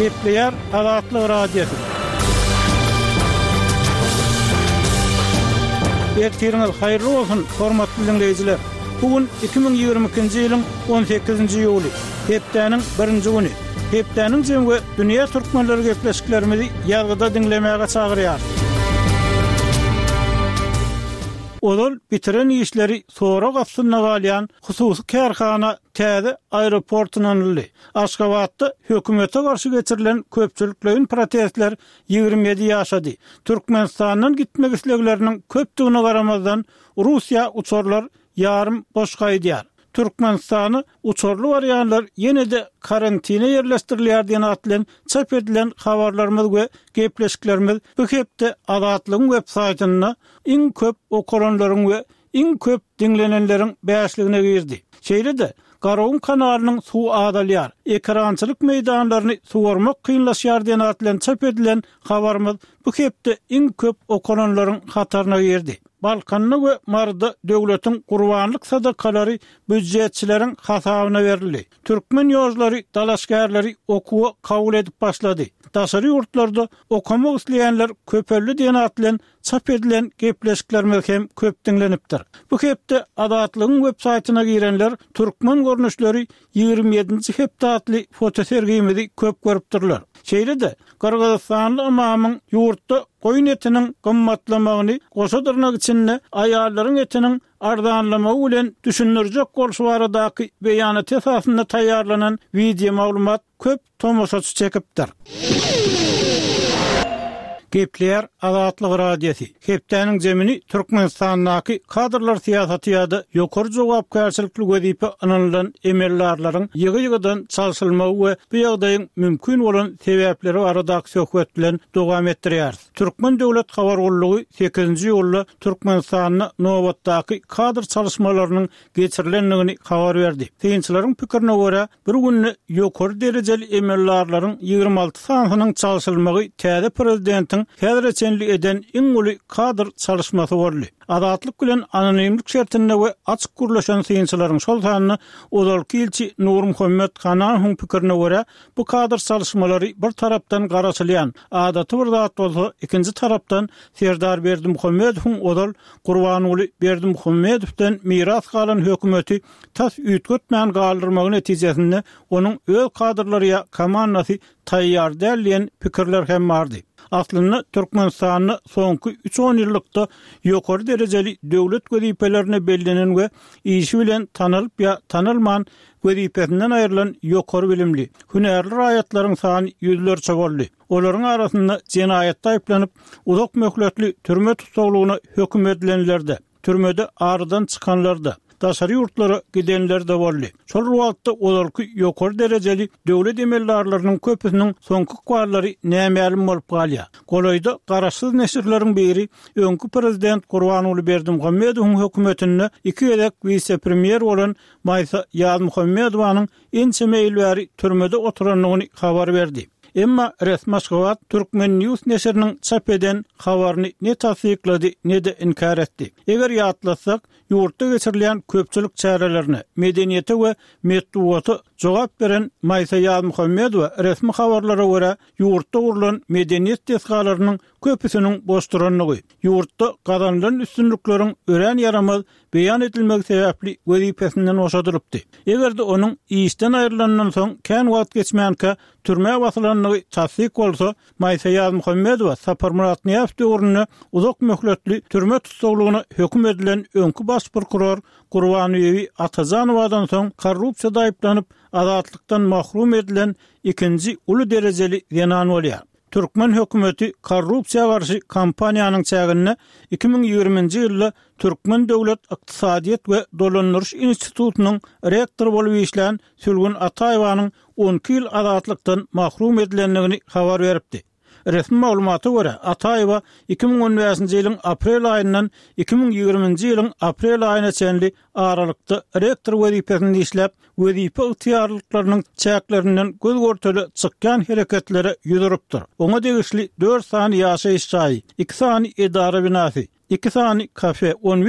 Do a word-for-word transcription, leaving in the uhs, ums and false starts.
Gepleýär Azatlyk radiosu. Ertiriňiz haýyrly bolsun, hormatly dinleýijiler. Bugün iki bin ýygrimi ikinji ýylyň on sekizinji ýuly, hepdeniň birinji güni. Hepdeniň jemgy dünýä türkmenleri gepleşiklerimizi ýazgyda dinlemäge çagyrýar. Olal bitiren işleri sonra gapsyna galyan hususy kärhana täze aeroportundan ýyly. Aşgabatda hökümete garşy geçirilen köpçüliklerin protestler ýygrimi ýedi ýaşady. Türkmenistanyň gitmek islegleriniň köpdigine garamazdan Russiýa uçurlar yarım boş gaýdýar. Türkmenistany uçurly barýanlar ýene-de karantina ýerleşdirilýär diýen atlan çap edilen habarlarymyz we gepleşiklerimiz bu hepde Azatlygyň web saýtyna iň köp okuranlaryň we iň köp dinlenenleriň bäşligine girdi. Şeýle-de Garawun kanalynyň suw adalýar, ekrançylyk meýdanlaryny suwarmak kynlaşýar diýen atlan çap edilen habarymyz bu hepde iň köp okuranlaryň hataryna girdi. Balkanly we Marda döwletiň gurbanlyk sadakalary büdjetçileriň hasabyna berildi. Türkmen ýozlary, dalaşgärleri okuwy kabul edip başlady. Daşary ýurtlarda okumak isleýänler köpelli diýen atlan çap edilen gepleşiklerimiz hem köp dinlenipdir. Bu hepde Azatlygyň web saýtyna girenler türkmen görnüşleri ýygrimi ýedinji hepde atly foto sergimizi köp görüpdirler. Şeýle-de Gürgizstanly imamyň ýurtda goýun etiniň gymmatlamagyny goşadyrnak içinde aýallaryň etiniň ardanlamagy bilen düşünürjek bolşy baradaky beýanat esasynda taýýarlanan video maglumat köp tomoşaçy çekipdir. Gepleýär Azatlyk radiosu. Hepdeniň jemini Türkmenistanyň kadrlar siýasaty ýa-da ýokary jogapkärçilikli wezipe anylan emellarlaryň ýygy-ýygydan çalşylmagy we bu ýagdaýyň mümkin bolan sebäpleri barada söhbet bilen dowam etdirýär. Türkmen döwlet habargullygy sekizinji ýylda Türkmenistanyň nowatdaky kadr çalşmalarynyň geçirilendigini habar berdi. Teýinçileriň pikirine görä, bir günni ýokary derejeli emellarlaryň ýygrimi alty sanynyň çalşylmagy täze prezidentin häzirçenlik eden iň uly kadr çalışmasy boldy. Azatlyk bilen anonimlik şertinde we açyk gürleşen synçylaryň şol sanyny Ozalky ilçi Nur Muhammed Hanaň pikirine görä, bu kadr çalışmalary bir tarapdan garaşylýan, adaty bir zat bolsa, ikinji tarapdan Serdar Berdimuhammedowyň Ozal Gurbanyňly Berdimuhammedowden miras galan hökümeti tas üýtgetmän galdyrmagy netijesinde onuň öz kadrlary ýa komandasy taýýar dälýän pikirler hem bardy. Aslında Türkmenistanyň soňky üç on ýyllykda ýokary derejeli döwlet wezipelerine bellenen we işi bilen tanylyp ýa tanylman wezipesinden aýrylan ýokary bilimli, hünärli raýatlaryň sany ýüzlerçe boldy. Olaryň arasynda jenaýatda aýplanyp uzak möhletli türme tutuklugyna höküm edilenlerde, türmede aradan çykanlarda, daşary ýurtlara gidenler de boldy. Şol wagtda olarky ýokary derejeli döwlet emellarlarynyň köpüsiniň soňky kwallary nämälim bolup galýar. Golaýda garaşsyz neşirleriň biri öňkü prezident Gurbanyňly Berdimuhammedowyň hökümetinde iki ýyllyk vice-premier bolan Maýsa Ýazmuhammedowanyň ençe meýilbäri türmede oturanlygyny habar berdi. Emma resmi Aşgabat Türkmen News neşiriniň çap eden habaryny ne tasdiklady ne de inkar etdi. Eger ýatlasak, ýurtda geçirilen köpçülik çärelerine, medeniýete we metduwaty jogap beren Maýsa Ýazmuhammedowa resmi habarlara görä ýurtda urulan medeniýet tesgalarynyň köpüsiniň boş duranlygy, ýurtda gazanlan üstünlikleriň ören yaramaz beýan edilmegi sebäpli wezipesinden oşadyrypdy. Egerde onuň işden aýrylandan soň kän wagt geçmänkä türme basylanlygy tasdik bolsa, Maýsa Ýazmuhammedowa Saparmurat Niýazow döwrüne uzak möhletli türme tutuklugyna höküm edilen öňkü baş prokuror Gurbanyň Atazanowadan soň korrupsiýada aýplanyp azatlykdan mahrum edilen ikinji uly derejeli ýanan bolýar. Türkmen hökümeti korrupsiýa garşy kampaniýanyň çägine iki bin ýygrimiňji ýylda Türkmen Döwlet Ykdysadyýet we Dolandyryş institutunyň rektory bolup işlän Sülgün Ataýewanyň on iki ýyl azatlykdan mahrum edilendigini habar beripdi. Resmi maglumaty görä, Ataýewa iki bin on beşinji ýylyň aprel aýyndan iki bin ýygrimiňji ýylyň aprel aýyna çenli aralykda rektor wezipesinde işläp, wezipe ygtyýarlyklarynyň çäklerinden göz görteli çykkan hereketlere ýüzüpdir. Oňa degişli dört sany ýaşaýyş çaý, iki sany idara binasy, iki sany kafe, on